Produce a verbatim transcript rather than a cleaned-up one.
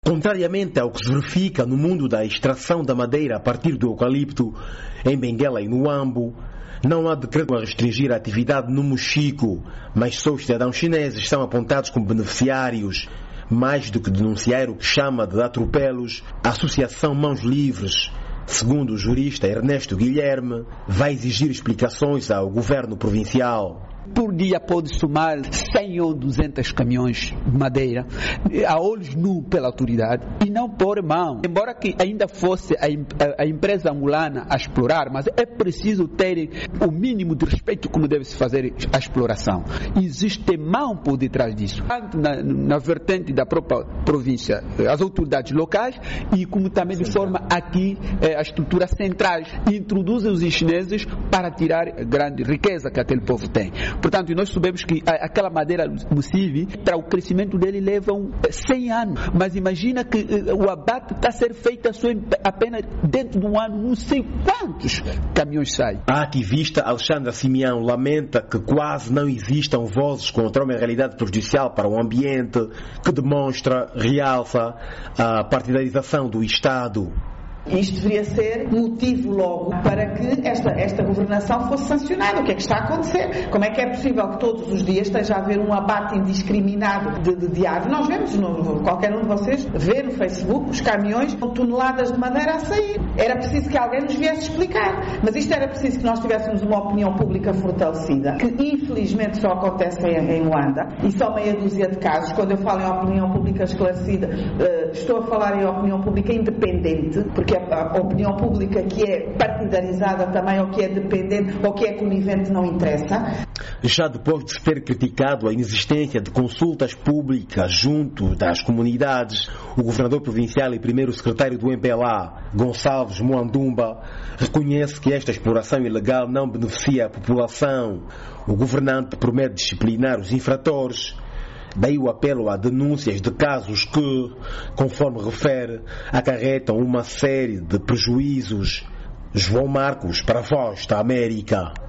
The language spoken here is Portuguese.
Contrariamente ao que se verifica no mundo da extração da madeira a partir do eucalipto, em Benguela e no Ambo, não há decreto a restringir a atividade no Mochico, mas só os cidadãos chineses são apontados como beneficiários. Mais do que denunciar o que chama de atropelos, a Associação Mãos Livres, segundo o jurista Ernesto Guilherme, vai exigir explicações ao governo provincial. Por dia pode somar cem ou duzentos caminhões de madeira a olhos nus pela autoridade e não pôr mão. Embora que ainda fosse a, a, a empresa angolana a explorar, mas é preciso ter o mínimo de respeito como deve se fazer a exploração. Existe mão por detrás disso, tanto na, na vertente da própria província, as autoridades locais e como também de forma aqui as estruturas centrais introduzem os chineses para tirar a grande riqueza que aquele povo tem. Portanto, nós sabemos que aquela madeira Mucivi, para o crescimento dele levam cem anos. Mas imagina que o abate está a ser feito só apenas dentro de um ano, não sei quantos caminhões saem. A ativista Alexandra Simeão lamenta que quase não existam vozes contra uma realidade prejudicial para o ambiente que demonstra, realça a partidarização do Estado. Isto deveria ser motivo logo para que esta, esta governação fosse sancionada. O que é que está a acontecer? Como é que é possível que todos os dias esteja a haver um abate indiscriminado de, de, de árvores? Nós vemos, no, qualquer um de vocês vê no Facebook os caminhões com toneladas de madeira a sair. Era preciso que alguém nos viesse explicar. Mas isto era preciso que nós tivéssemos uma opinião pública fortalecida, que infelizmente só acontece em, em Luanda, e só meia dúzia de casos. Quando eu falo em opinião pública esclarecida, uh, estou a falar em opinião pública independente, porque a opinião pública que é partidarizada também, ou que é dependente, ou que é conivente, não interessa. Já depois de se ter criticado a inexistência de consultas públicas junto das comunidades, o governador provincial e primeiro secretário do M P L A, Gonçalves Moandumba, reconhece que esta exploração ilegal não beneficia a população. O governante promete disciplinar os infratores. Daí o apelo a denúncias de casos que, conforme refere, acarretam uma série de prejuízos. João Marcos, para a Voz da América.